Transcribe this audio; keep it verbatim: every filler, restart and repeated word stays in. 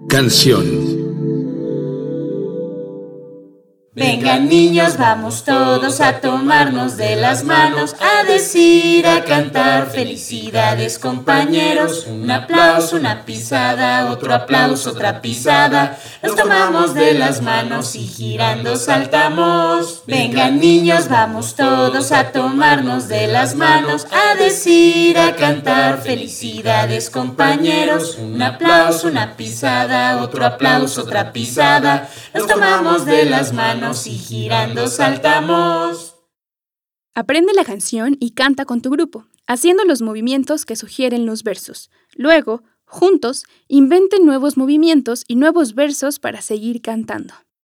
Canción. Vengan niños, vamos todos a tomarnos de las manos, a decir, a cantar, felicidades compañeros. Un aplauso, una pisada, otro aplauso, otra pisada. Nos tomamos de las manos y girando saltamos. Vengan niños, vamos todos a tomarnos de las manos, a decir, a cantar, felicidades compañeros. Un aplauso, una pisada, otro aplauso, otra pisada. Nos tomamos de las manos y girando saltamos. Aprende la canción y canta con tu grupo, haciendo los movimientos que sugieren los versos. Luego, juntos, inventen nuevos movimientos y nuevos versos para seguir cantando.